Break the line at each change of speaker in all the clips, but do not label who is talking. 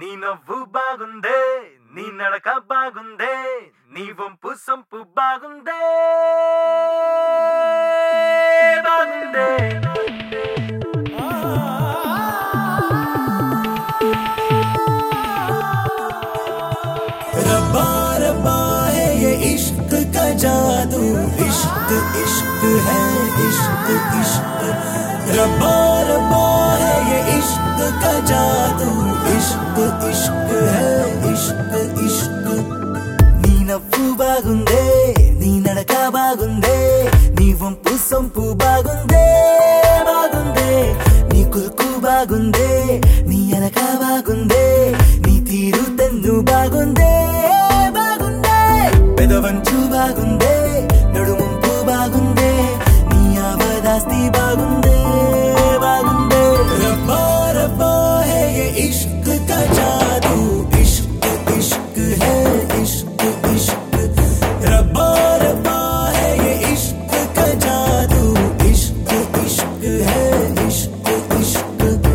నీ నవ్వు బాగుందే, నీ నడక బాగుందే, నీ వంపు సంపు బాగుందే బాగుందే.
रब्बा रब्बा है ये इश्क का जादू, इश्क इश्क है इश्क इश्क। रब्बा रब्बा है ये इश्क का जादू, इश्क इश्क है इश्क इश्क। నీ నవ్వు బాగుందే, నీ నడక బాగుందే, నీ వంపు సొంపు బాగుందే బాగుందే, నీ కులుకు బాగుందే, నీ అలక బాగుందే, నీ తీరు తన్ను బాగుందే బాగుందే, పెదవంచు బాగుందే, నడుముంపు బాగుందే, నీ ఆవదాస్తి బాగుందే బాగుందే. రబ్బా రబ్బా है ये इश्क का जादू, इश्क इश्क है इश्क इश्क। रब्बा रब्बा है ये इश्क का जादू, इश्क इश्क है इश्क इश्क।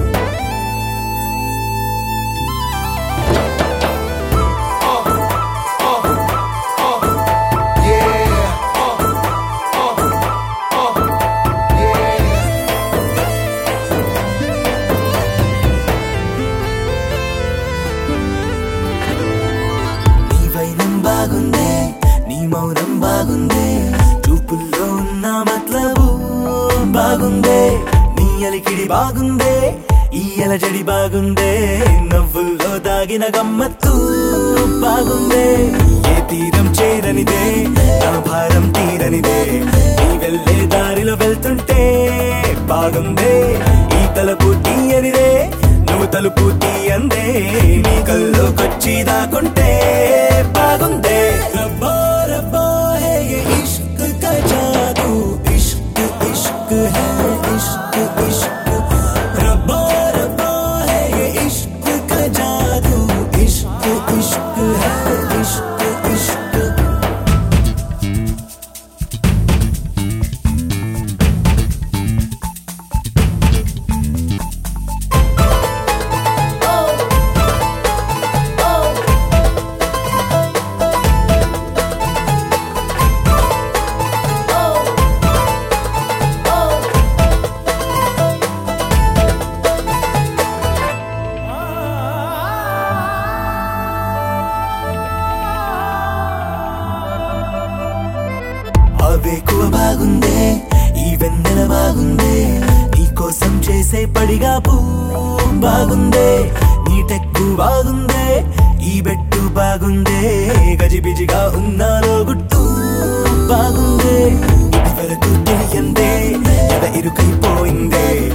నీ వైనం బాగుందే, నీ మౌనం బాగుందే, చూపుల్లో ఉన్న మతలబు బాగుందే, నీ అలికిడి బాగుందే, ఈ అలజడి బాగుందే, నవ్వుల్లో దాగిన గమ్మత్తు బాగుందే. ఏ తీరం చేరనిదే, నా భారం తీరనిదే, నీ వెళ్ళే దారిలో వెళ్తుంటే బాగుందే, ఈ తలుపు తీయనిదే, నువ్వు తలుపు తీయందే, నీ కల్లోకొచ్చి దాకుంటే బాగుందే. రబ్బా రబ్బా है ये इश्क का जादू, इश्क इश्क है इश्क इश्क। रब्बा रब्बा है ये इश्क का जादू, इश्क इश्क है इश्क इश्क। వేకువ బాగుందే, ఈ వెన్నెల బాగుందే, నీ కోసం చేసే పడిగాపు బాగుందే, నీ టెక్కు బాగుందే, ఈ బెట్టు బాగుందే, గజిబిజిగా ఉన్నాలో గుట్టు బాగుందే, ఇది వరకు తెలియందే, ఎద ఇరుకైపోయిందే,